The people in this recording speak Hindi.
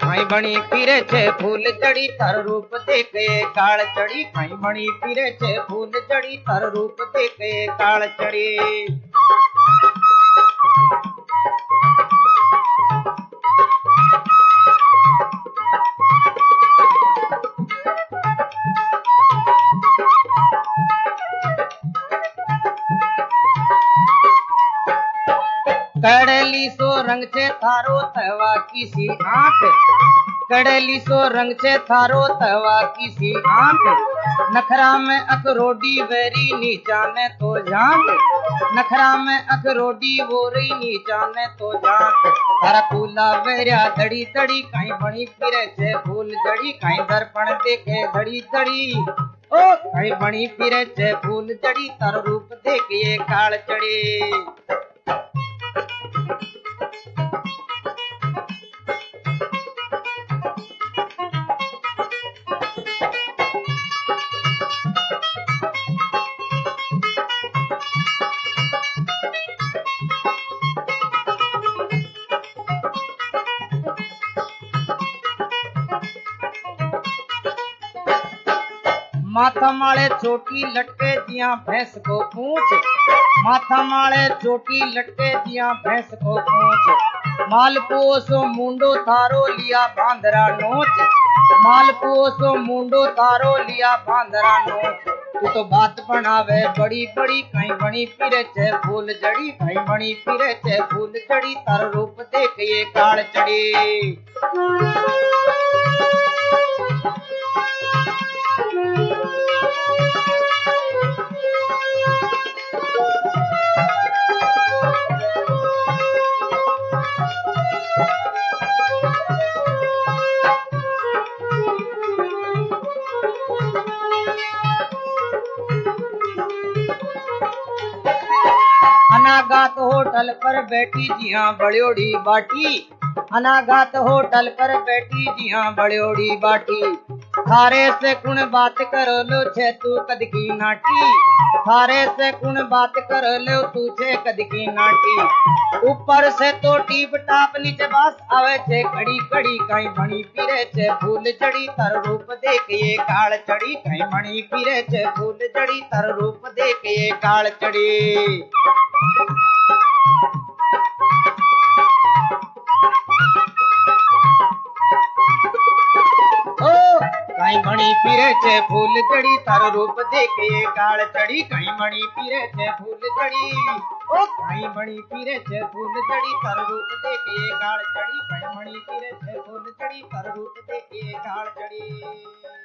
कहीं बनी फिरे छे फूल जड़ी तर रूप देखे काल चढ़ी कहीं बनी फिरे छे फूल जड़ी तर रूप देखे काल चढ़ी। कड़ली सो रंग छे थारो तवा किसी आंख कड़ली सो रंग छे थारो तवा किसी आंख नखरा में अखरोडी वेरी नीचा ने तो झांक नखरा में अखरोडी वोरी नीचा ने तो झांक तारा फूला वेरिया धड़ी धड़ी कहीं बनी फिरे छे फूल जड़ी कहीं दर्पण देखे धड़ी धड़ी ओ कहीं बनी फिरे छे फूल जड़ी तारो रूप देखिए काल चढ़ी। माथा माले चोटी लटके जिया भैंस को पूछ माथा माले चोटी लटके जिया भैंस को पूछ मालपुओ मुंडो थारो लिया बांदरा नोच मालपुओ मुंडो थारो लिया बांदरा नोच तू तो बात बनावे बड़ी बड़ी कहीं बनी फिरे छे फूल जड़ी कहीं बनी फिरे छे फूल जड़ी तार रूप देख ये काल चढ़ी। अनागात होटल पर बैठी जी हाँ बड़ियोड़ी बाटी अनागात होटल पर बैठी जी हाँ बड़ियोड़ी बाटी थारे से कुण बात करो लो छे तू कद की नाटी थारे से कुण बात करो लो तू छे कद की नाटी ऊपर से तो टीप टाप नीचे बास आवे छे कड़ी कड़ी कहीं बनी फिरे छे फूल चढ़ी तर रूप देखिए काल चढ़ी कहीं बनी फिरे छे फूल चढ़ी तर रूप देखिए काल चढ़ी। कहीं बनी फिरे छे फूल चढ़ी तार रूप देखे काल चढ़ी कहीं बनी फिरे छे फूल चढ़ी ओ कहीं बनी फिरे छे फूल चढ़ी तार रूप देखे काल चढ़ी कहीं बनी फिरे छे फूल चढ़ी तार रूप देखे काल चढ़ी।